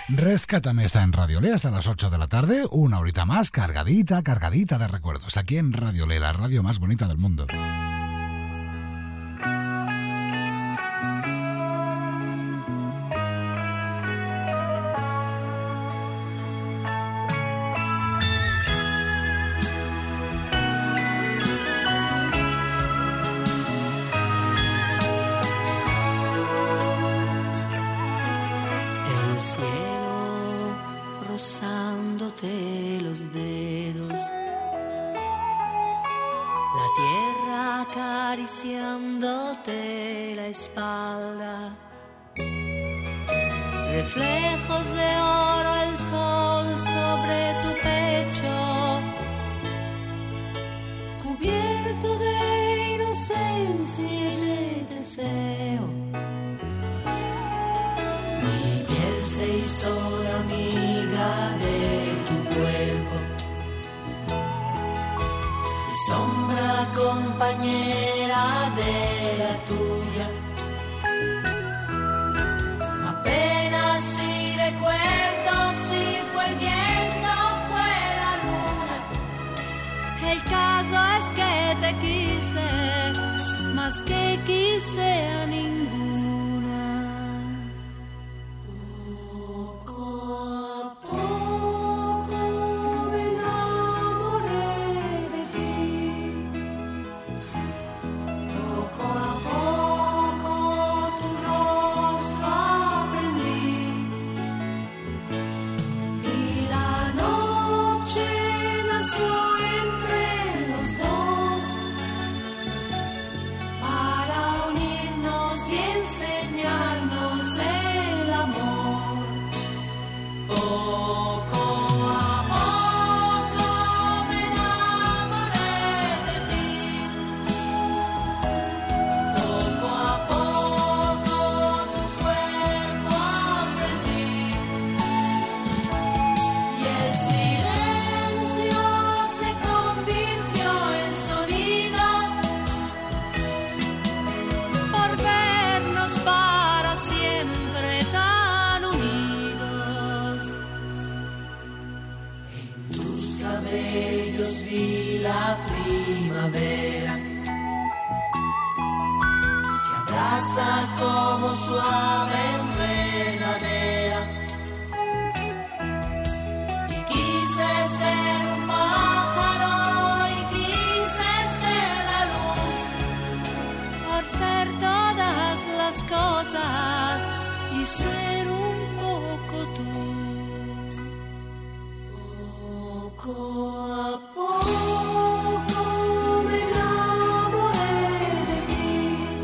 Rescátame está en Radiolé hasta las 8 de la tarde, una horita más, cargadita de recuerdos, aquí en Radiolé, la radio más bonita del mundo. Rozándote los dedos, la tierra acariciándote la espalda, reflejos de oro, el sol sobre tu pecho, cubierto de inocencia y de deseo. Mi piel se hizo la amiga de tu cuerpo, mi sombra compañera de la tuya. Apenas si recuerdo si fue el viento o fue la luna. El caso es que te quise más que quise a ninguna. Vi la primavera que abraza como suave enredadera, y quise ser un pájaro y quise ser la luz, por ser todas las cosas y ser un poco tú. Poco a poco me enamoré de ti,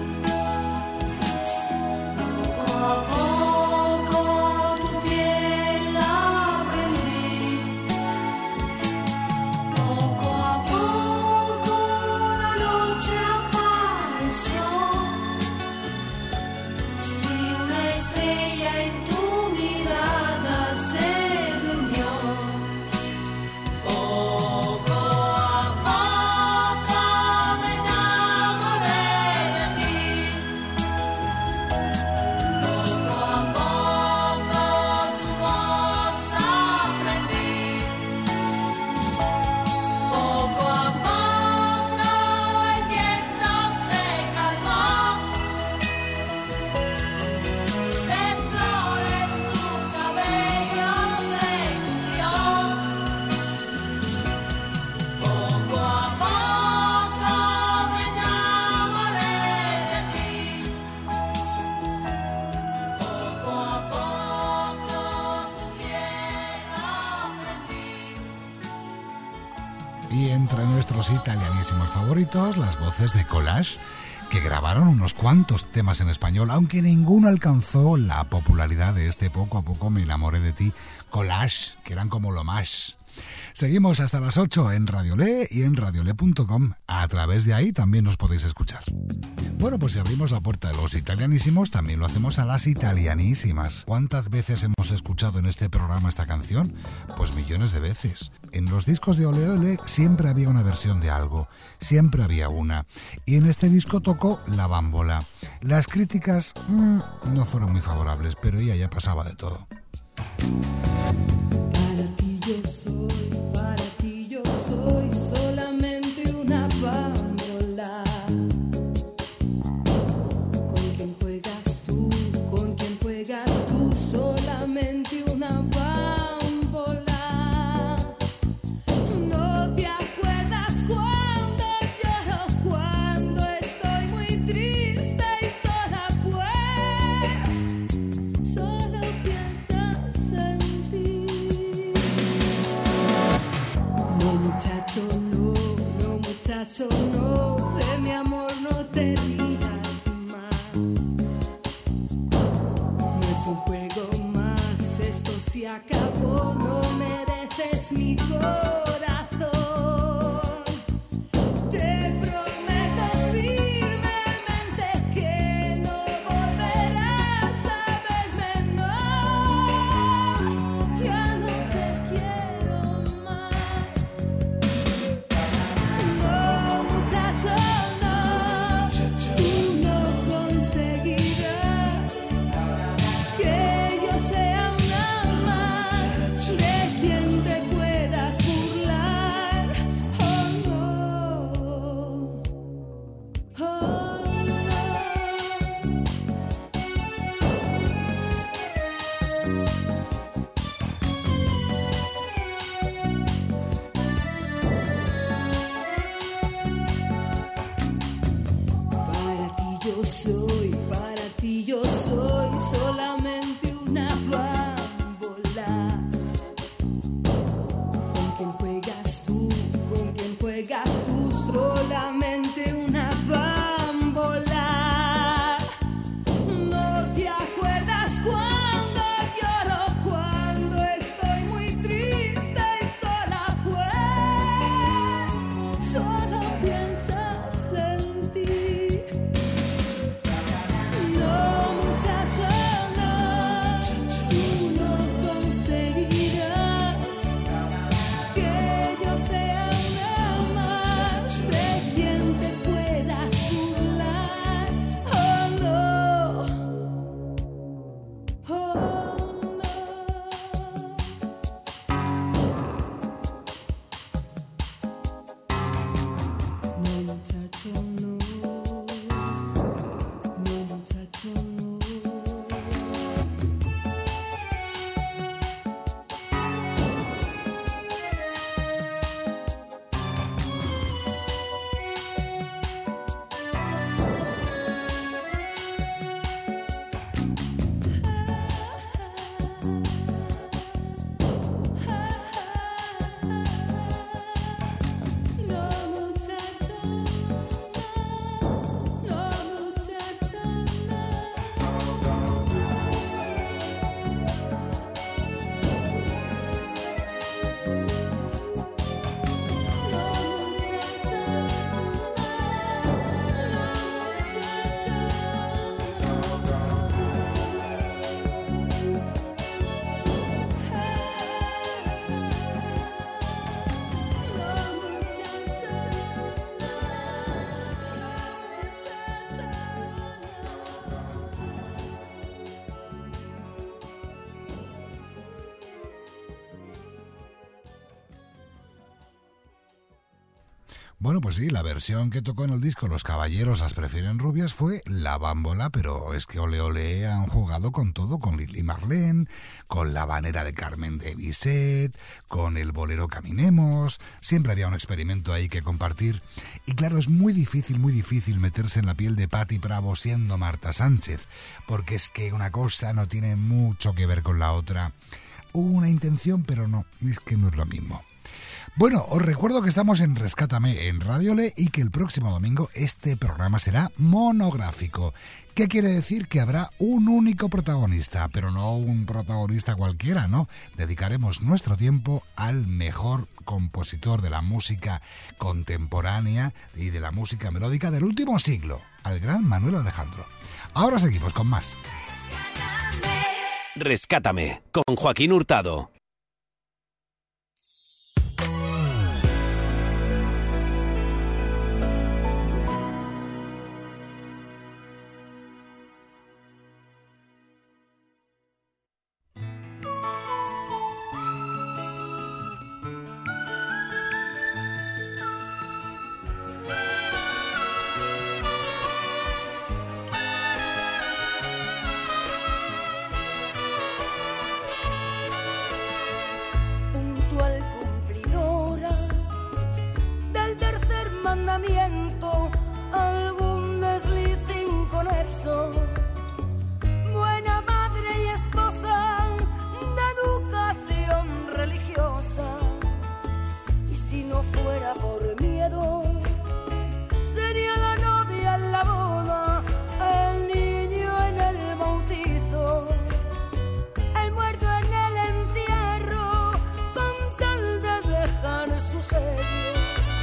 poco a poco tu piel aprendí, poco a poco la noche apareció y una estrella en tu mirada se durmió. Y entre nuestros italianísimos favoritos, las voces de Collage, que grabaron unos cuantos temas en español, aunque ninguno alcanzó la popularidad de este Poco a poco me enamoré de ti, Collage, que eran como lo más. Seguimos hasta las 8 en Radiolé y en radiolé.com. A través de ahí también nos podéis escuchar. Bueno, pues si abrimos la puerta de los italianísimos, también lo hacemos a las italianísimas. ¿Cuántas veces hemos escuchado en este programa esta canción? Pues millones de veces. En los discos de Ole Ole siempre había una versión de algo, siempre había una. Y en este disco tocó La Bambola. Las críticas no fueron muy favorables, pero ella ya pasaba de todo. Bueno, pues sí, la versión que tocó en el disco Los Caballeros las prefieren rubias fue La Bámbola, pero es que Ole Ole han jugado con todo, con Lili Marlene, con La Habanera de Carmen de Bizet, con el bolero Caminemos, siempre había un experimento ahí que compartir. Y claro, es muy difícil meterse en la piel de Patti Bravo siendo Marta Sánchez, porque es que una cosa no tiene mucho que ver con la otra. Hubo una intención, pero no, es que no es lo mismo. Bueno, os recuerdo que estamos en Rescátame en Radio Le y que el próximo domingo este programa será monográfico. ¿Qué quiere decir? Que habrá un único protagonista, pero no un protagonista cualquiera, ¿no? Dedicaremos nuestro tiempo al mejor compositor de la música contemporánea y de la música melódica del último siglo, al gran Manuel Alejandro. Ahora seguimos con más. Rescátame, con Joaquín Hurtado. sello.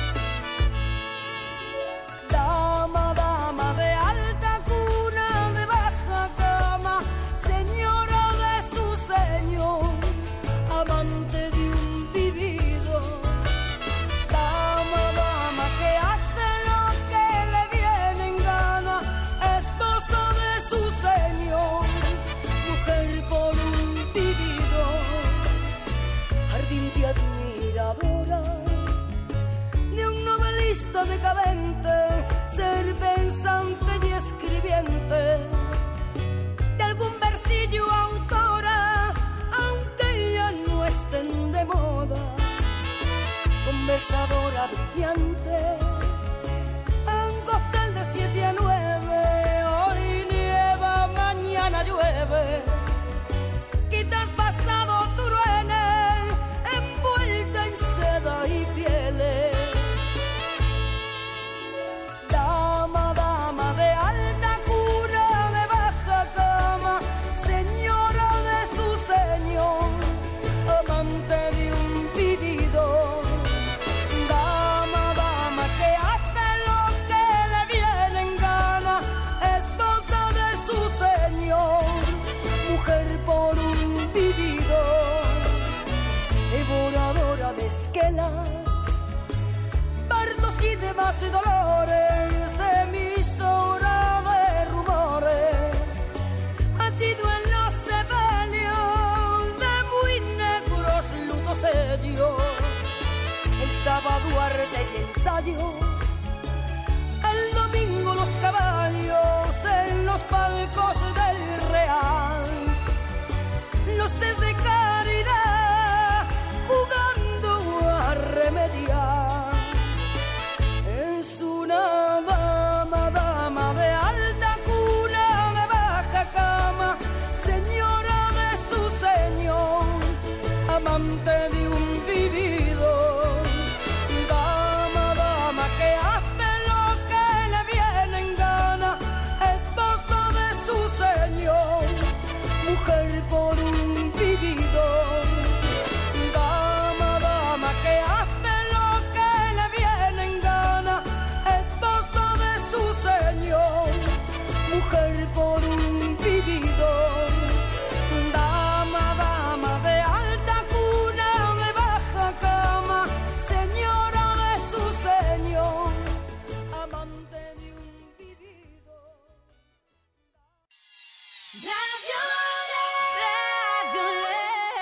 Dama, dama de alta cuna, de baja cama, señora de su señor, amante de un vivido. Dama, dama que hace lo que le viene en gana, esposo de su señor, mujer por un vivido, ardiente admiradora de un novelista decadente, ser pensante y escribiente de algún versillo autora, aunque ya no estén de moda, conversadora brillante en cóctel de 7 a 9, hoy nieva, mañana llueve, quitas pasado truene, envuelta en seda y pieles. Dama, dama de alta cuna, de baja cama, señora de su señor, amante de un vivido. Dama, dama que hace lo que le viene en gana, esposa de su señor, mujer por un vivido, devoradora de esquelas, partos y demás dolores, emisora de rumores, ha sido en los sepelios de muy negros lutos ellos, el sábado arte y ensayo, el domingo los caballos en los palcos del Real, los desde caridad jugando a remediar. Es una dama, dama de alta cuna, de baja cama, señora de su señor, amante de un vivido. Dama, dama que hace lo que le viene en gana, esposa de su señor, mujer por un vivido. Dama, dama que hace lo que le viene en gana, esposa de su señor, mujer por un vivido. Dama, dama de alta cuna, de baja cama, señora de su señor, amante de un vivido. Radio Le.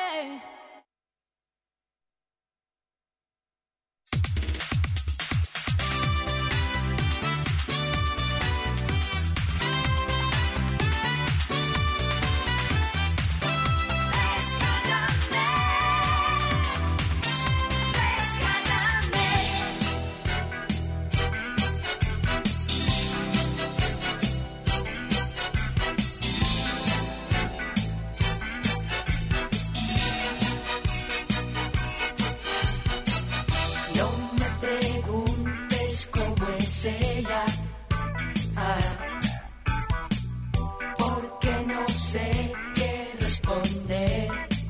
No me preguntes cómo es ella, porque no sé qué responder.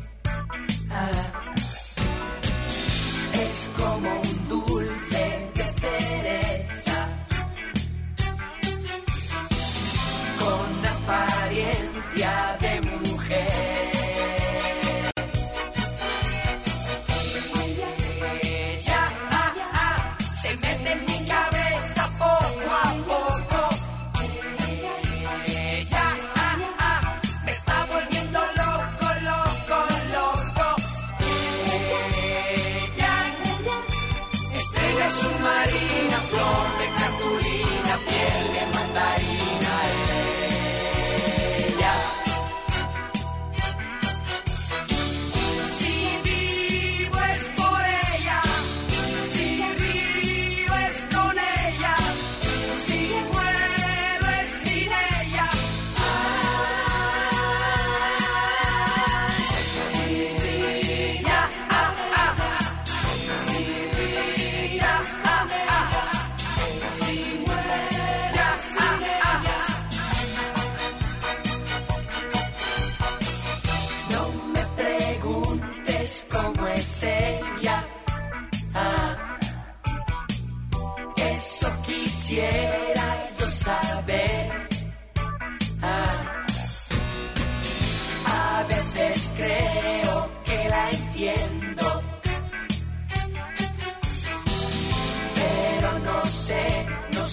Es como un dulce de cereza, con apariencia de mujer. Se mete en mi cabeza poco a poco. Ella me está volviendo loco, loco, loco. Ella, estrella submarina, flor de cartulina, piel de mandarina. Ella, si vivo es por ella, si río es con ella, si muero es sin ella. Si brilla, si brilla, si mueras sin ella. No me preguntes cómo es ella, Quisiera yo saber, a veces creo que la entiendo, pero no sé.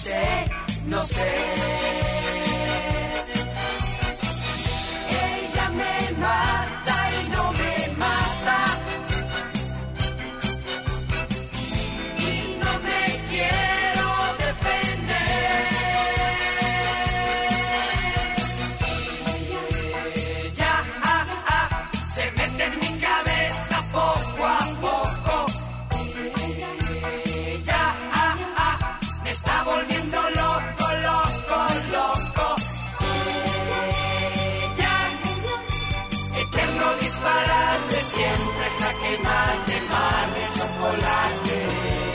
Ella me mata y no me mata, y no me quiero defender. Ella se mete en mi cabeza poco a poco. Ella me está volviendo loco, loco, loco. Ella, eterno disparate, siempre jaque mate, mate, chocolate.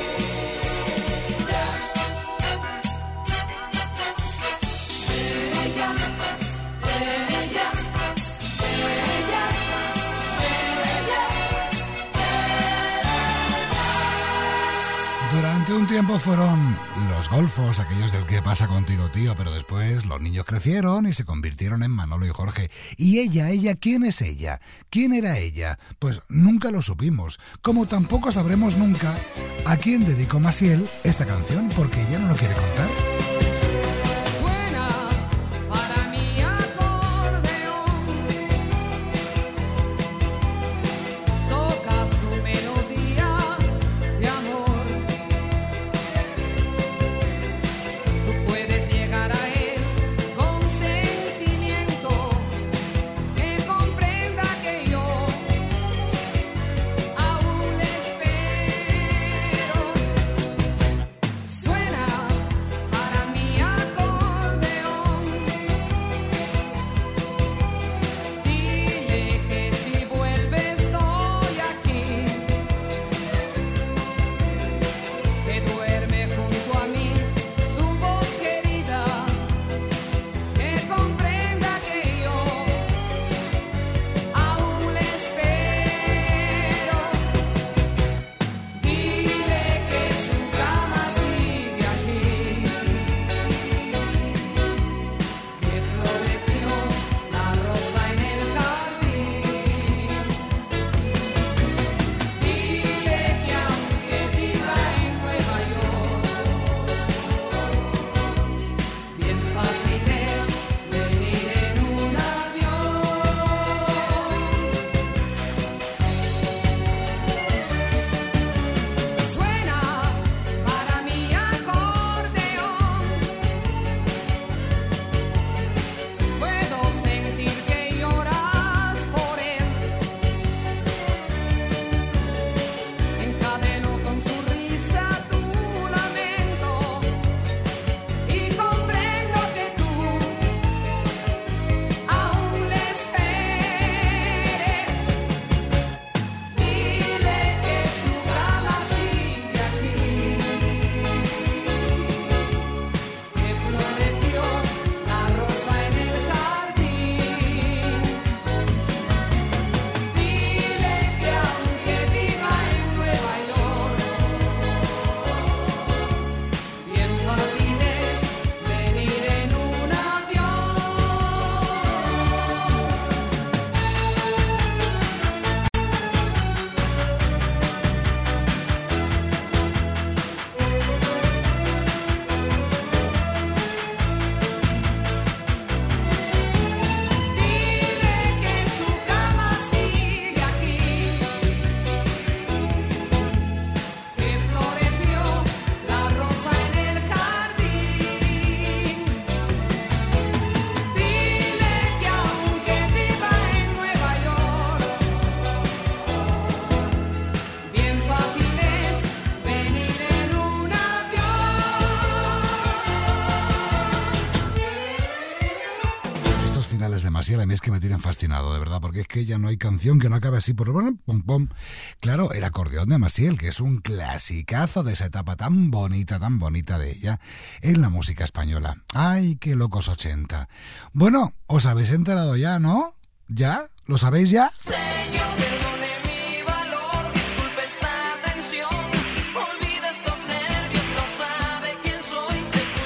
Durante un tiempo fueron los golfos, aquellos del ¿qué pasa contigo, tío? Pero después los niños crecieron y se convirtieron en Manolo y Jorge. ¿Y ella, quién es ella? ¿Quién era ella? Pues nunca lo supimos. Como tampoco sabremos nunca a quién dedicó Maciel esta canción, porque ella no lo quiere contar. De Maciel, a mí es que me tienen fascinado, de verdad, porque es que ya no hay canción que no acabe así por pom pom. Claro, el acordeón de Maciel, que es un clasicazo de esa etapa tan bonita de ella en la música española. ¡Ay, qué locos 80! Bueno, os habéis enterado ya, ¿no? ¿Ya? ¿Lo sabéis ya? Señor, perdone mi valor, disculpe esta tensión, olvida estos nervios, no sabe quién soy.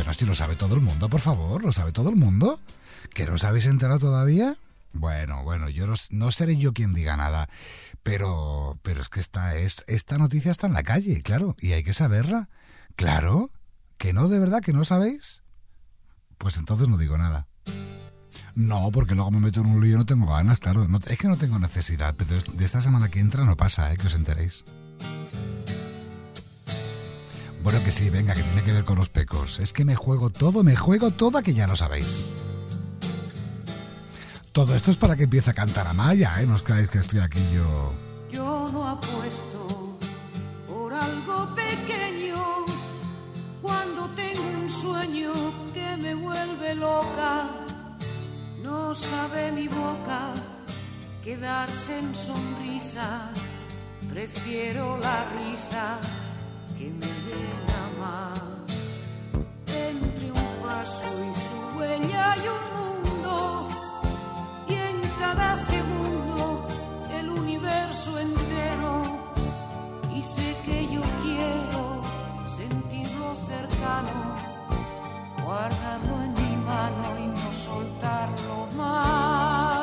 Bueno, si lo sabe todo el mundo, por favor, lo sabe todo el mundo. ¿Que no os habéis enterado todavía? Bueno, yo no seré yo quien diga nada, pero es que esta noticia está en la calle, claro, y hay que saberla. Claro, que no, de verdad, que no sabéis. Pues entonces no digo nada. No, porque luego me meto en un lío y no tengo ganas, claro. No, es que no tengo necesidad, pero de esta semana que entra no pasa, que os enteréis. Bueno, que sí, venga, que tiene que ver con los pecos. Es que me juego todo, que ya lo sabéis. Todo esto es para que empiece a cantar Amaya, ¿eh? No os creáis que estoy aquí yo. Yo no apuesto por algo pequeño cuando tengo un sueño que me vuelve loca. No sabe mi boca quedarse en sonrisa. Prefiero la risa que me llena más. Entre un paso y su huella hay un mundo, y en cada segundo el universo entero. Y sé que yo quiero sentirlo cercano, guardarlo en mi mano y no soltarlo más.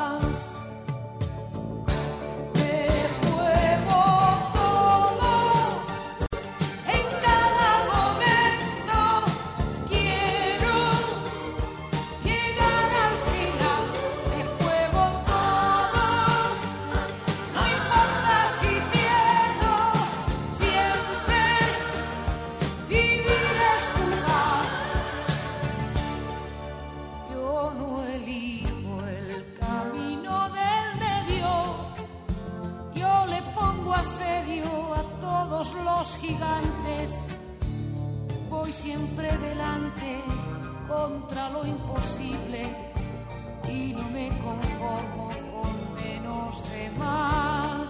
Los gigantes, voy siempre delante contra lo imposible y no me conformo con menos de más.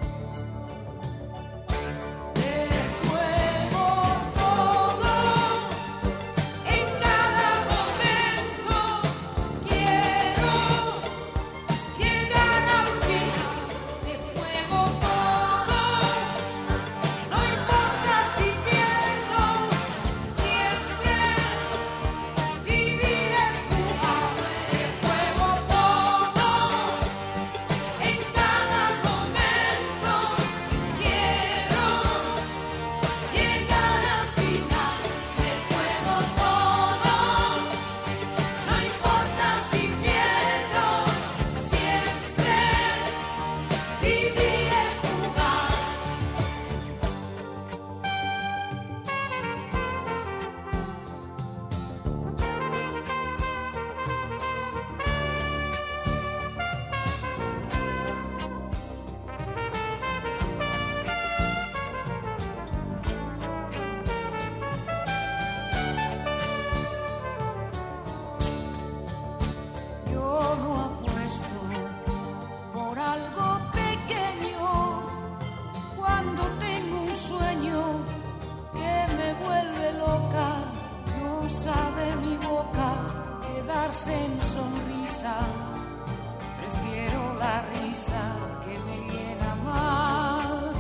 En sonrisa, prefiero la risa que me llena más.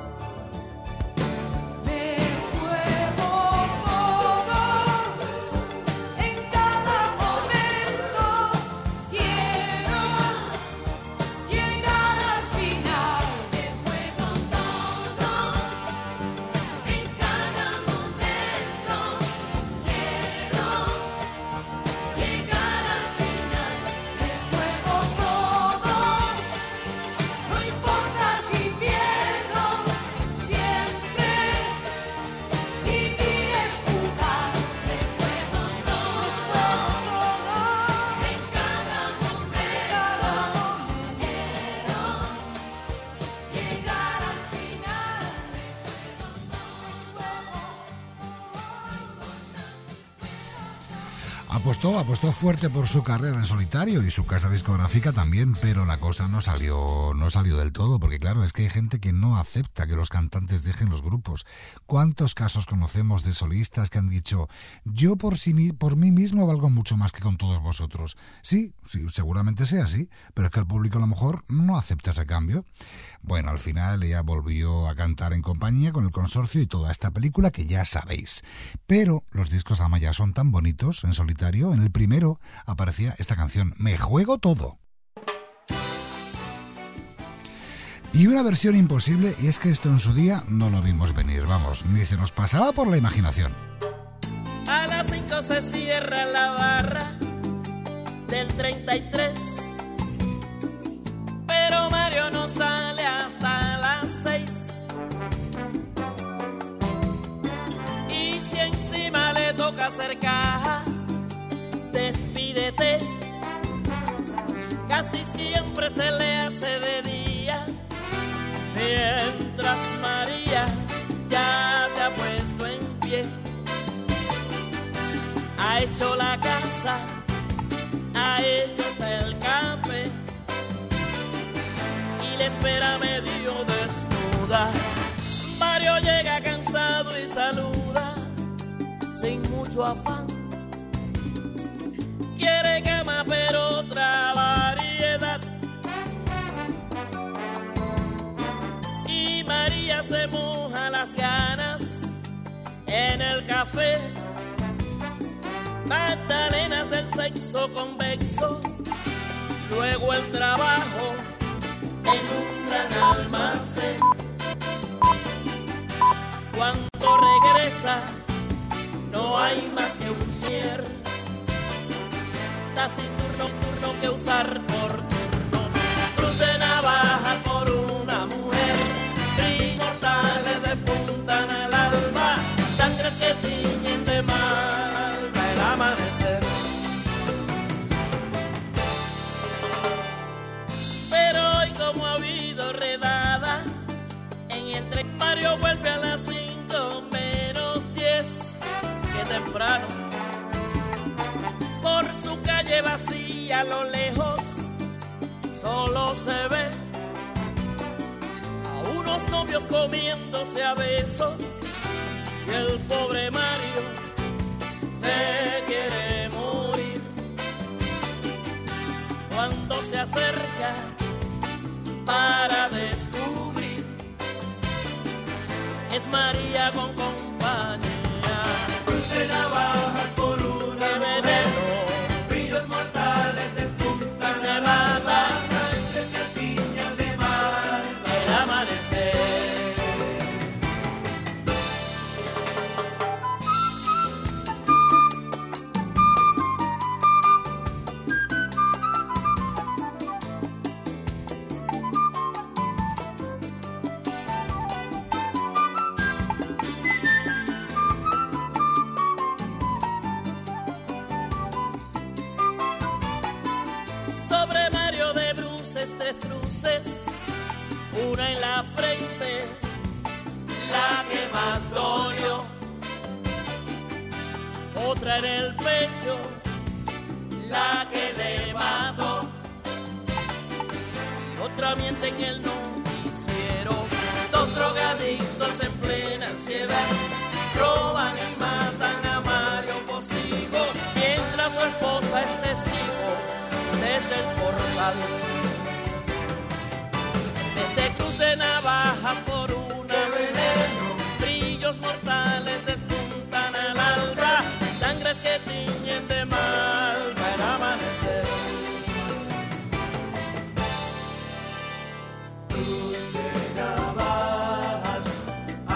Me juego todo en cada momento. Quiero llegar al final. Me juego todo en cada momento. Quiero llegar. Apostó fuerte por su carrera en solitario y su casa discográfica también, pero la cosa no salió del todo, porque claro, es que hay gente que no acepta que los cantantes dejen los grupos. ¿Cuántos casos conocemos de solistas que han dicho, yo por mí mismo valgo mucho más que con todos vosotros? Sí, seguramente sea así, pero es que el público a lo mejor no acepta ese cambio. Bueno, al final ella volvió a cantar en compañía con el consorcio y toda esta película que ya sabéis. Pero los discos Amaya son tan bonitos en solitario. En el primero aparecía esta canción, Me juego todo. Y una versión imposible, y es que esto en su día no lo vimos venir, vamos, ni se nos pasaba por la imaginación. A las 5 se cierra la barra del 33, pero Mario no sale hasta las 6. Y si encima le toca hacer caja, despídete, casi siempre se le hace de día, mientras María ya se ha puesto en pie, ha hecho la casa, ha hecho hasta el café, y le espera medio desnuda. Mario llega cansado y saluda, sin mucho afán. Quiere cama pero otra variedad. Y María se moja las ganas en el café. Magdalenas del sexo convexo. Luego el trabajo en un gran almacén. Cuando regresa no hay más que un cierre. Sin turno que usar por turnos. Cruz de navaja por una mujer, brillos mortales despuntan al alba, sangres que tiñen de malva el amanecer. Pero hoy como ha habido redada en el tren, Mario vuelve a las 5 menos 10, que temprano. Por su calle vacía a lo lejos solo se ve a unos novios comiéndose a besos y el pobre Mario se quiere morir. Cuando se acerca para descubrir, es María con compañía. De navajas por una veneno, brillos mortales despuntan se mata, sangre que tiña de mal el amanecer. Sobre Mario de bruces, 3 cruces, una en la frente, la que más dolió, otra en el pecho, la que le mató, y otra miente en el noticiero. 2 drogadictos en plena ansiedad roban y matan a Mario Postigo, mientras su esposa es testigo desde el portal. Desde Cruz de Navajas por una veneno, brillos mortales despuntan al alba, sangres que tiñen de malva el amanecer. Cruz de Navajas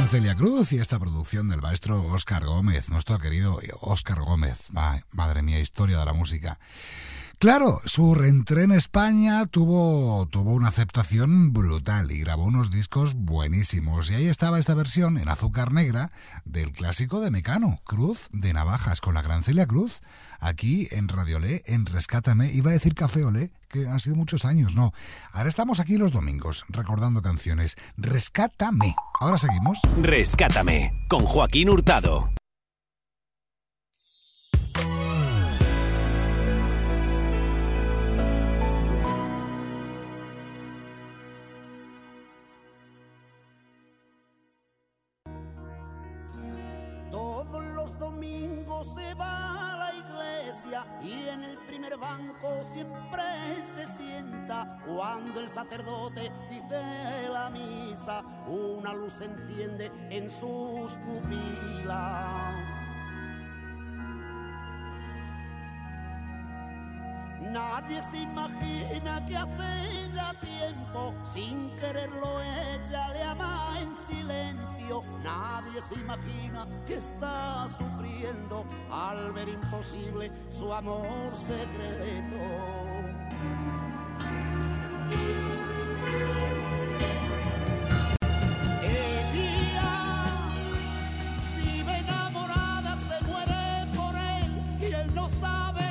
Celia Cruz y esta producción del maestro Óscar Gómez, nuestro querido Óscar Gómez. Ay, madre mía, historia de la música. Claro, su reentré en España tuvo una aceptación brutal y grabó unos discos buenísimos. Y ahí estaba esta versión en azúcar negra del clásico de Mecano, Cruz de Navajas, con la gran Celia Cruz, aquí en Radio Olé, en Rescátame. Iba a decir Café Olé, que han sido muchos años, no. Ahora estamos aquí los domingos, recordando canciones. Rescátame. Ahora seguimos. Rescátame, con Joaquín Hurtado. Se va a la iglesia y en el primer banco siempre se sienta. Cuando el sacerdote dice la misa, una luz se enciende en sus pupilas. Nadie se imagina que hace ya tiempo, sin quererlo ella le ama en silencio. Nadie se imagina que está sufriendo al ver imposible su amor secreto. Ella vive enamorada, se muere por él y él no sabe.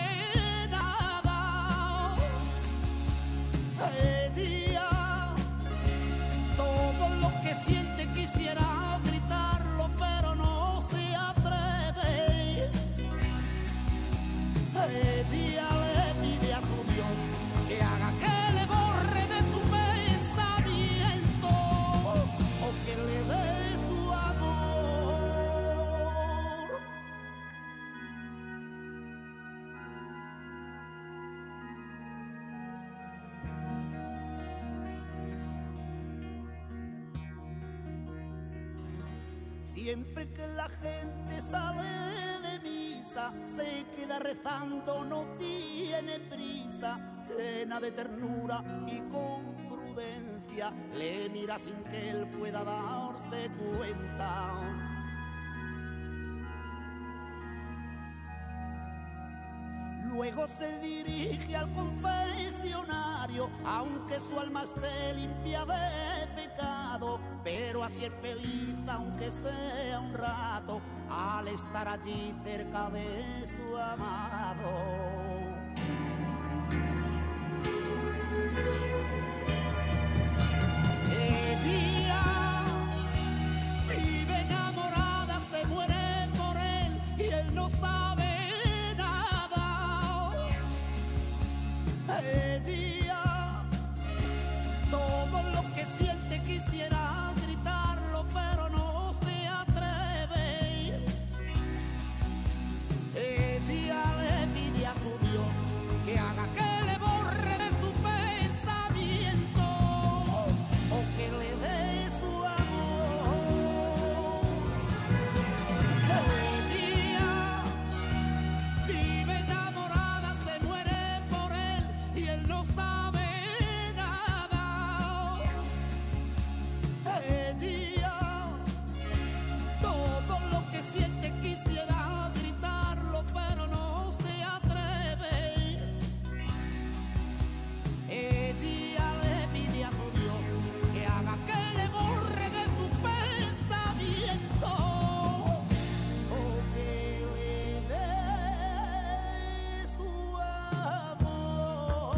Ella, todo lo que siente quisiera gritarlo, pero no se atreve. Ella le pide a su Dios que haga que le borre de su pensamiento o que le dé su amor. Siempre que la gente sale de misa, se queda rezando, no tiene prisa, llena de ternura y con prudencia, le mira sin que él pueda darse cuenta. Luego se dirige al confesionario, aunque su alma esté limpia de pecado, pero así es feliz aunque sea un rato, al estar allí cerca de su amado. Ella vive enamorada, se muere por él y él no sabe. Ella, todo lo que siente quisiera gritarlo, pero no se atreve. Ella le pide a su Dios que haga que le borre de su pensamiento o que le dé su amor. Ella vive enamorada, se muere por él y él no sabe nada. Ella, todo lo que siente quisiera gritarlo, pero no se atreve. Ella le pide a su Dios que haga que le borre de su pensamiento o que le dé su amor.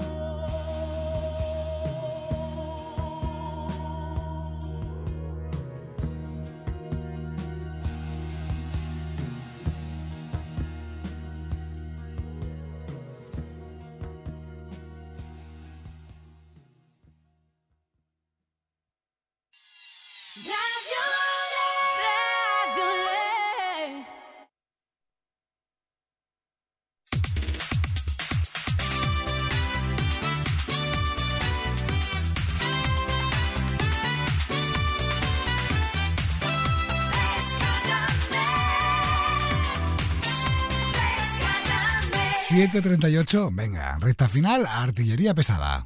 Radio Olé. Rescátame. 7:38, venga, recta final, artillería pesada.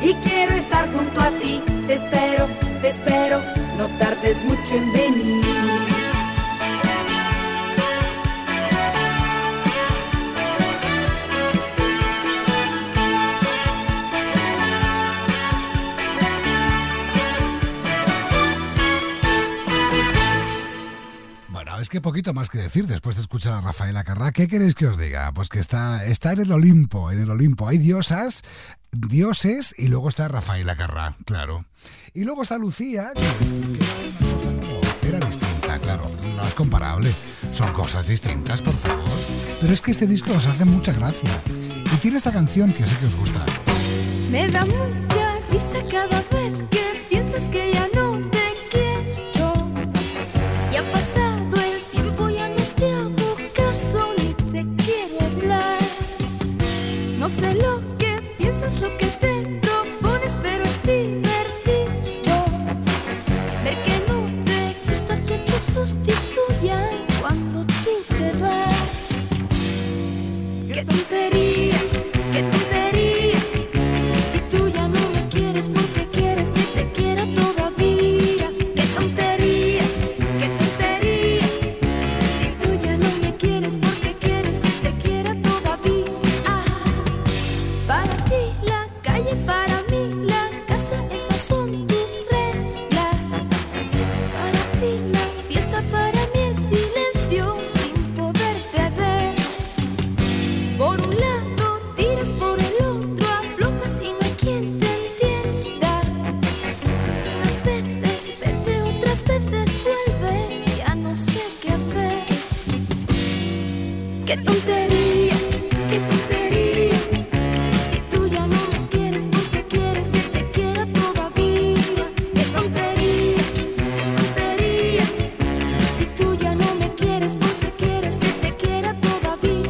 y quiero estar junto a ti. Te espero, no tardes mucho en venir. Es que poquito más que decir después de escuchar a Rafaela Carrà. ¿Qué queréis que os diga? Pues que está en el Olimpo, Hay dioses, y luego está Rafaela Carrà, claro. Y luego está Lucía, que era distinta, claro, no es comparable. Son cosas distintas, por favor. Pero es que este disco os hace mucha gracia. Y tiene esta canción que sé que os gusta. Me da mucha risa cada vez que piensas que ya no te quiero. Y ha pasado el tiempo, ya no te hago caso ni te quiero hablar. No sé lo que piensas, lo que te propones, pero es divertido ver que no te gusta que te sustituyan cuando tú te vas. ¡Qué tontería! ¡Qué tontería! Si tú ya no me quieres porque quieres que te quiera todavía. ¡Qué tontería! ¡Qué tontería! Si tú ya no me quieres porque quieres que te quiera todavía. Para ti la calle, para mí la casa, esas son tus reglas. Para ti la fiesta, para mí el silencio sin poderte ver. Por un lado tiras, por el otro aflojas y no hay quien te entienda. Unas veces vete, otras veces vuelve, ya no sé qué hacer. ¡Qué tontería! ¡Qué tontería! Si tú ya no me quieres porque quieres que te quiera todavía. ¡Qué tontería! ¡Qué tontería! Si tú ya no me quieres porque quieres que te quiera todavía.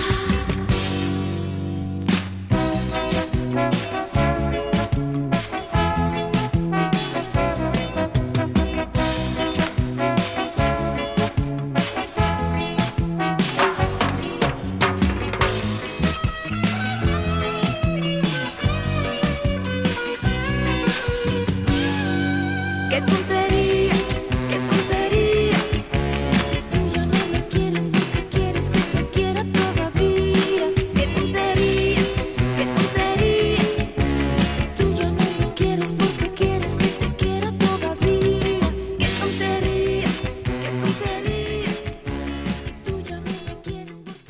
¡Qué tontería! ¡Qué tontería! Si tú ya no me quieres porque quieres que te quiera todavía. ¡Qué tontería! ¡Qué tontería! Si tú ya no me quieres porque quieres que te quiera todavía. ¡Qué tontería! ¡Qué tontería! Si tú ya no me quieres porque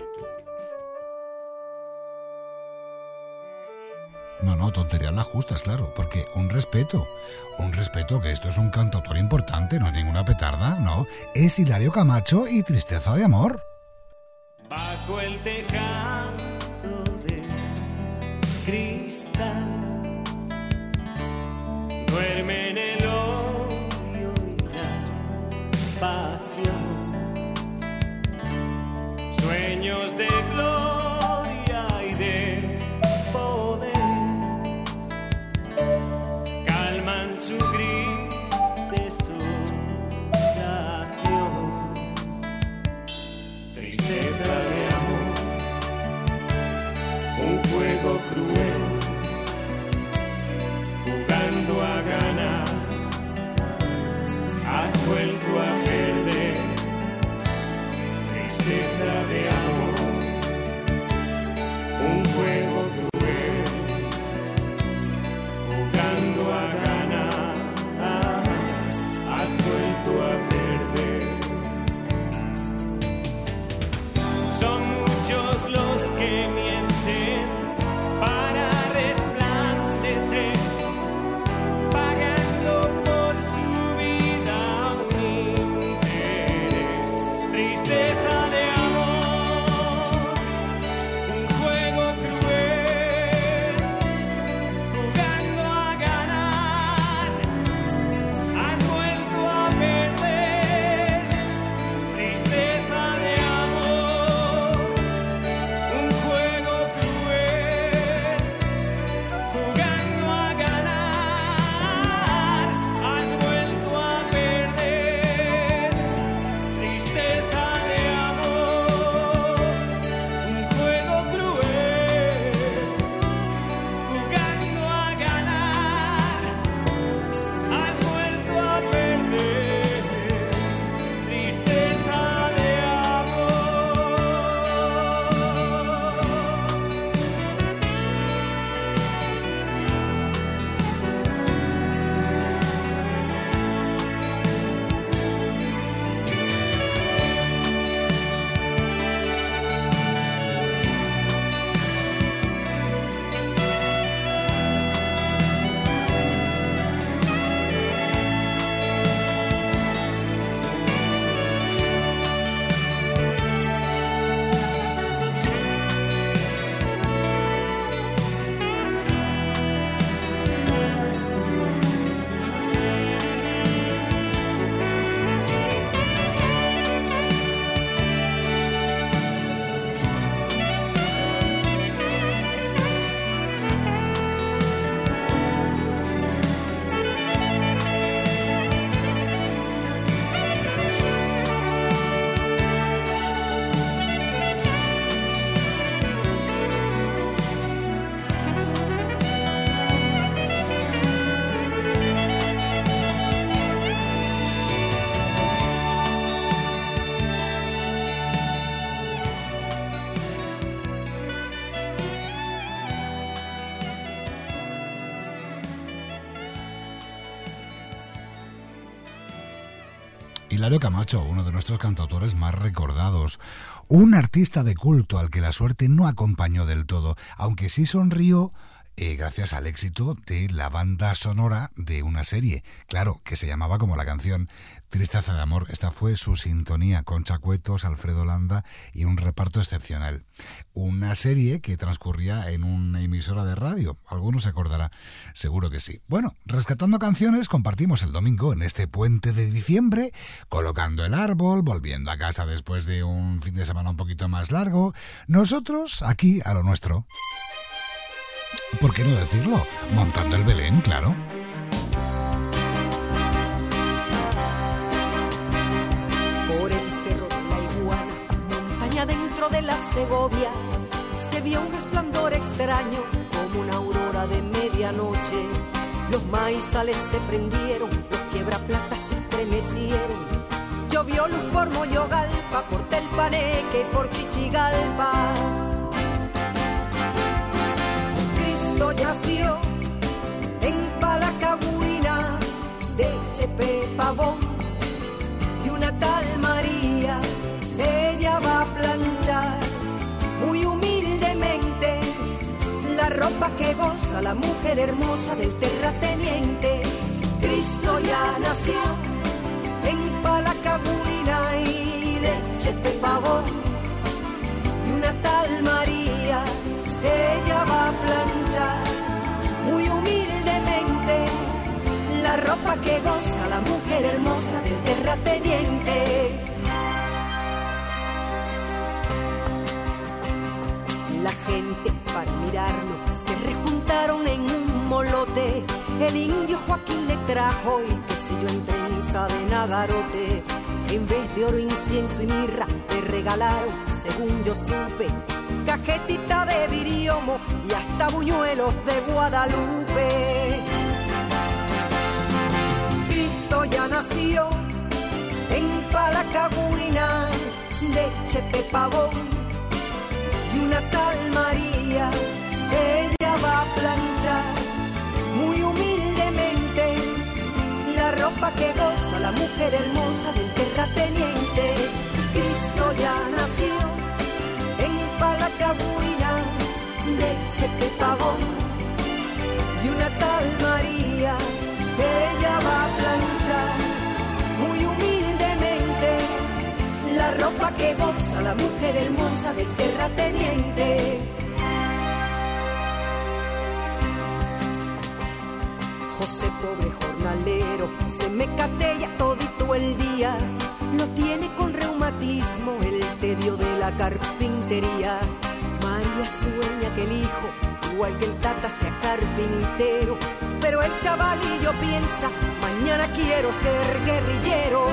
No, tonterías las justas, claro, porque un respeto, que esto es un cantautor importante, no es ninguna petarda, no, es Hilario Camacho y Tristeza de Amor. Bajo el tejado de cristal duerme en el odio y la pasión, sueños de gloria y de poder calman su gris desolación. Tristeza de amor, un fuego cruel, jugando a ganar, has vuelto a perder. Tristeza de amor, un fuego cruel, jugando a ganar, has vuelto a perder. Son muchos los que mienten para Hilario Camacho, uno de nuestros cantautores más recordados. Un artista de culto al que la suerte no acompañó del todo, aunque sí sonrió gracias al éxito de la banda sonora de una serie, claro, que se llamaba como la canción Tristeza de amor. Esta fue su sintonía, Concha Cuetos, Alfredo Landa y un reparto excepcional. Una serie que transcurría en una emisora de radio, alguno se acordará, seguro que sí. Bueno, rescatando canciones, compartimos el domingo en este puente de diciembre, colocando el árbol, volviendo a casa después de un fin de semana un poquito más largo, nosotros aquí a lo nuestro. ¿Por qué no decirlo? Montando el Belén, claro. Por el cerro de la Iguana, montaña dentro de la Segovia, se vio un resplandor extraño como una aurora de medianoche. Los maizales se prendieron, los quiebraplatas se estremecieron. Llovió luz por Moyogalpa, por Telpaneque, por Chichigalpa. Nació en Palacagüina de Chepe Pavón y una tal María, ella va a planchar muy humildemente la ropa que goza la mujer hermosa del terrateniente. Cristo ya nació en Palacagüina y de Chepe Pavón y una tal María, ella va a planchar muy humildemente la ropa que goza la mujer hermosa del terrateniente. La gente para mirarlo se rejuntaron en un molote. El indio Joaquín le trajo y qué sé yo en trenza de nagarote. En vez de oro, incienso y mirra le regalaron, según yo supe, cajetita de viriomo y hasta buñuelos de Guadalupe. Cristo ya nació en Palacagüina de Chepe Pavón y una tal María, ella va a planchar muy humildemente la ropa que goza la mujer hermosa del terrateniente. Cristo ya nació en Palacagüina de Chepe Pavón y una tal María, ella va a planchar muy humildemente la ropa que goza la mujer hermosa del terrateniente. José, pobre jornalero, se me catella todito el día. Lo tiene con reumatismo, el tedio de la carpintería. María sueña que el hijo, igual que el tata, sea carpintero. Pero el chavalillo piensa, mañana quiero ser guerrillero.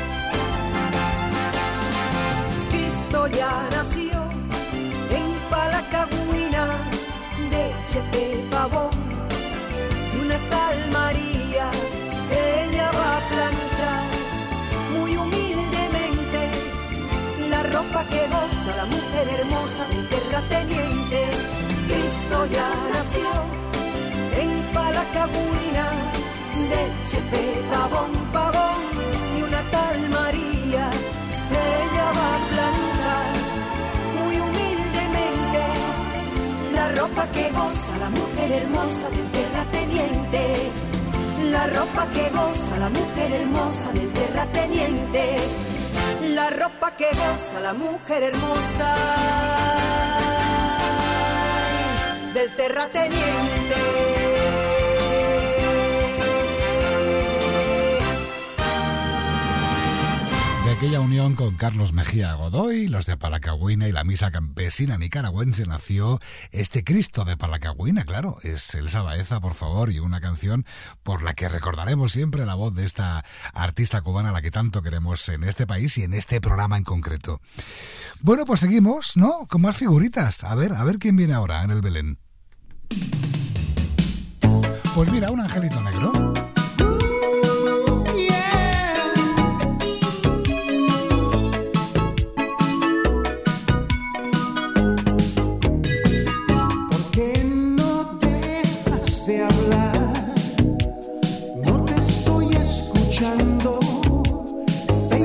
Cristo ya nació en Palacagüina de Chepe Pavón y una tal María, ella va a planchar muy humildemente la ropa que goza la mujer hermosa del terrateniente. Cristo ya nació en Palacagüina de Chepe Pavón, Pavón y una tal María, ella va a planchar muy humildemente la ropa que goza la mujer hermosa del terrateniente. La ropa que goza la mujer hermosa del terrateniente. La ropa que goza la mujer hermosa del terrateniente. Aquella unión con Carlos Mejía Godoy, los de Palacagüina y la misa campesina nicaragüense nació este Cristo de Palacagüina, claro, es Elsa Baeza, por favor, y una canción por la que recordaremos siempre la voz de esta artista cubana a la que tanto queremos en este país y en este programa en concreto. Bueno, pues seguimos, ¿no? Con más figuritas. A ver quién viene ahora en el Belén. Pues mira, un angelito negro. No te estoy escuchando,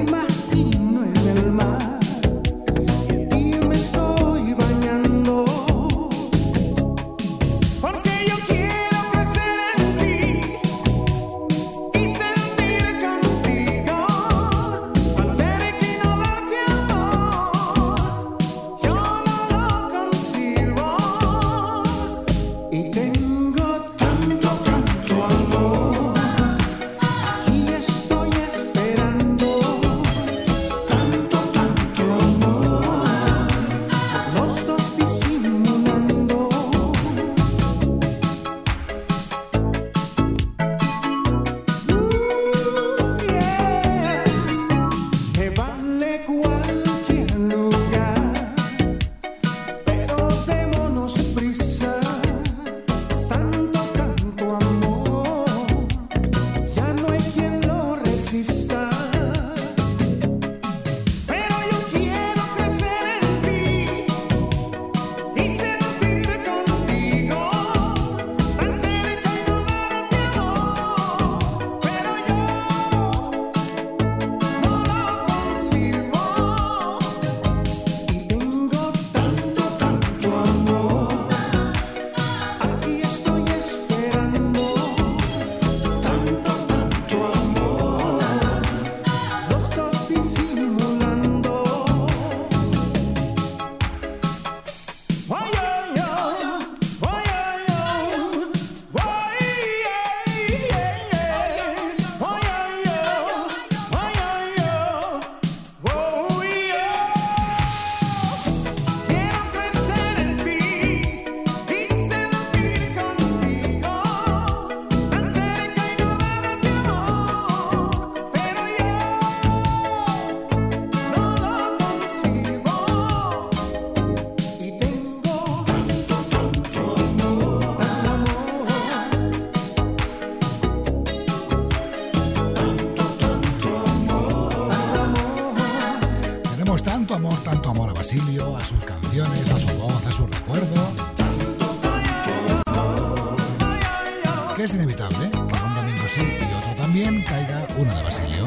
porque es inevitable que un domingo sí y otro también caiga una de Basilio.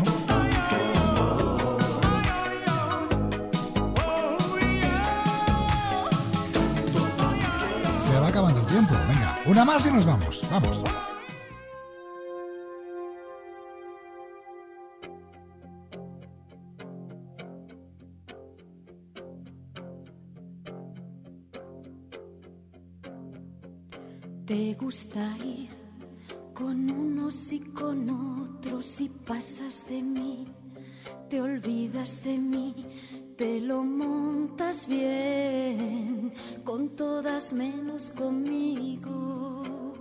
Se va acabando el tiempo. Venga, una más y nos vamos. Vamos. Te gusta ir con unos y con otros y pasas de mí, te olvidas de mí, te lo montas bien, con todas menos conmigo.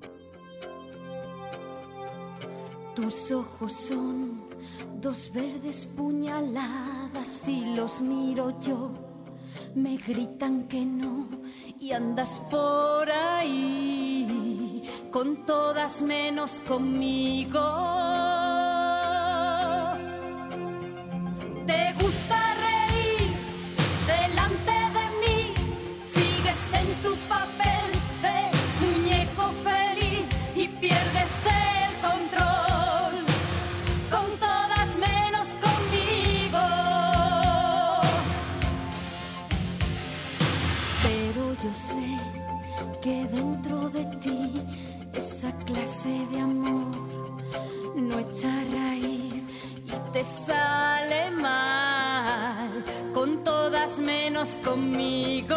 Tus ojos son dos verdes puñaladas y los miro yo. Me gritan que no y andas por ahí con todas menos conmigo. Te gusta reír delante de mí, sigues en tu papel de muñeco feliz y pierdes el control con todas menos conmigo. Pero yo sé que dentro de ti esa clase de amor no echa raíz y te sale mal con todas menos conmigo.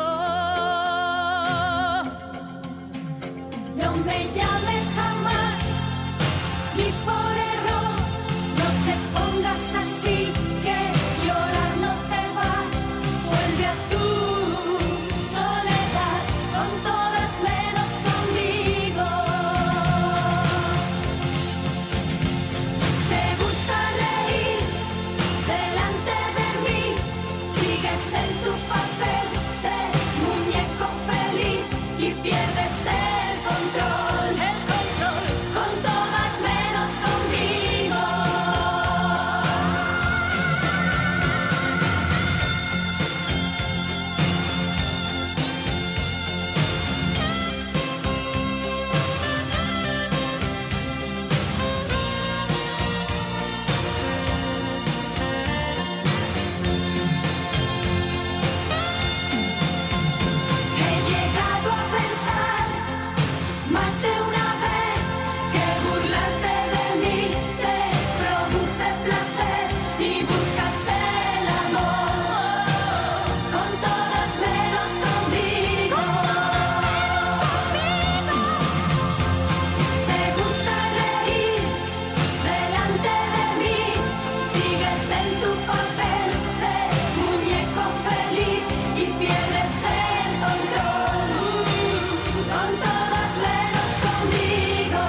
No me llames jamás ni por error, no te pongas así que llorar no te va. Vuelve a tu soledad con todas menos conmigo. Te gusta reír delante de mí, sigues en tu papel de muñeco feliz y pierdes el control con todas menos conmigo. He llegado a pensar más de una vez que burlarte de mí te produce placer y buscas el amor con todas menos conmigo. Te gusta reír delante de mí, sigues en tu papel de muñeco feliz y pierdes el control con todas menos conmigo.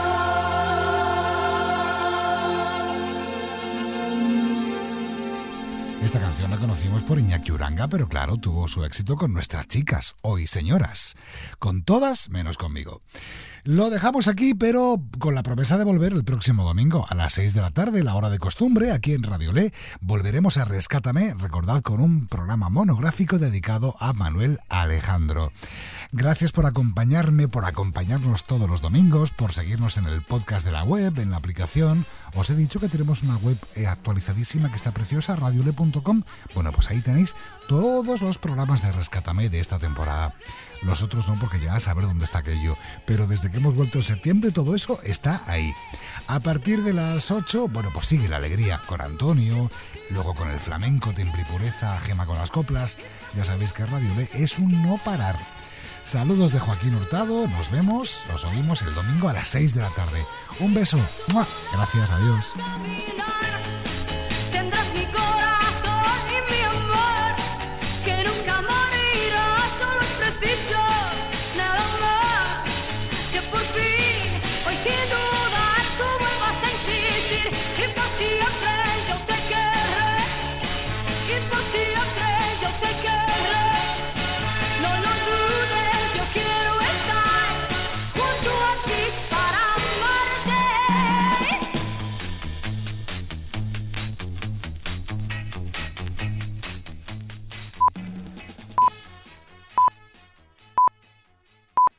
Esta canción la conocimos por Iñaki Uranga, pero claro, tuvo su éxito con nuestras chicas, hoy señoras, con todas menos conmigo. Lo dejamos aquí, pero con la promesa de volver el próximo domingo a las 6 de la tarde, la hora de costumbre, aquí en Radio Le. Volveremos a Rescátame, recordad, con un programa monográfico dedicado a Manuel Alejandro. Gracias por acompañarme, por acompañarnos todos los domingos, por seguirnos en el podcast de la web, en la aplicación. Os he dicho que tenemos una web actualizadísima que está preciosa, radiole.com. Bueno, pues ahí tenéis todos los programas de Rescátame de esta temporada. Los otros no, porque ya a saber dónde está aquello. Pero desde que hemos vuelto en septiembre, todo eso está ahí. A partir de las 8, bueno, pues sigue la alegría con Antonio, luego con el flamenco, Timbre y Pureza, Gema con las coplas. Ya sabéis que Radio Le es un no parar. Saludos de Joaquín Hurtado, nos vemos, nos oímos el domingo a las 6 de la tarde. Un beso. ¡Mua! Gracias, adiós. Tendrás mi corazón.